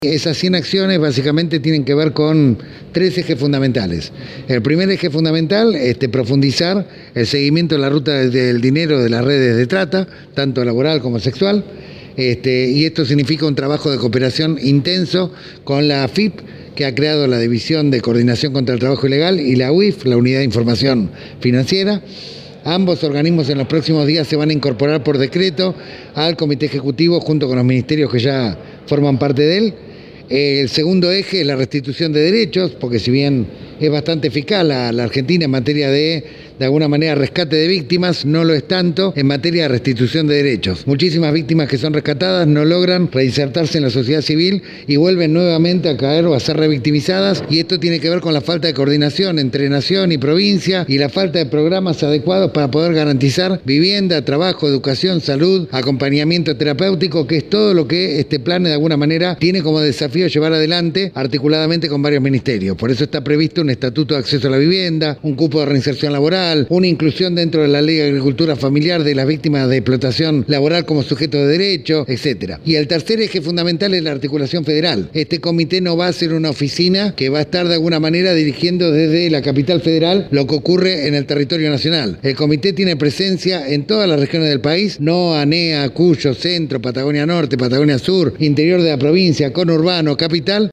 Esas 100 acciones básicamente tienen que ver con 3 ejes fundamentales. El primer eje fundamental es profundizar el seguimiento de la ruta del dinero de las redes de trata, tanto laboral como sexual, y esto significa un trabajo de cooperación intenso con la AFIP, que ha creado la División de Coordinación contra el Trabajo Ilegal, y la UIF, la Unidad de Información Financiera. Ambos organismos en los próximos días se van a incorporar por decreto al Comité Ejecutivo junto con los ministerios que ya forman parte de él. El segundo eje es la restitución de derechos, porque si bien es bastante eficaz la Argentina en materia de alguna manera, rescate de víctimas, no lo es tanto en materia de restitución de derechos. Muchísimas víctimas que son rescatadas no logran reinsertarse en la sociedad civil y vuelven nuevamente a caer o a ser revictimizadas, y esto tiene que ver con la falta de coordinación entre nación y provincia y la falta de programas adecuados para poder garantizar vivienda, trabajo, educación, salud, acompañamiento terapéutico, que es todo lo que este plan de alguna manera tiene como desafío llevar adelante articuladamente con varios ministerios. Por eso está previsto un estatuto de acceso a la vivienda, un cupo de reinserción laboral, una inclusión dentro de la Ley de Agricultura Familiar de las víctimas de explotación laboral como sujeto de derecho, etc. Y el tercer eje fundamental es la articulación federal. Este comité no va a ser una oficina que va a estar de alguna manera dirigiendo desde la capital federal lo que ocurre en el territorio nacional. El comité tiene presencia en todas las regiones del país: NOA, NEA, Cuyo, Centro, Patagonia Norte, Patagonia Sur, interior de la provincia, conurbano, capital.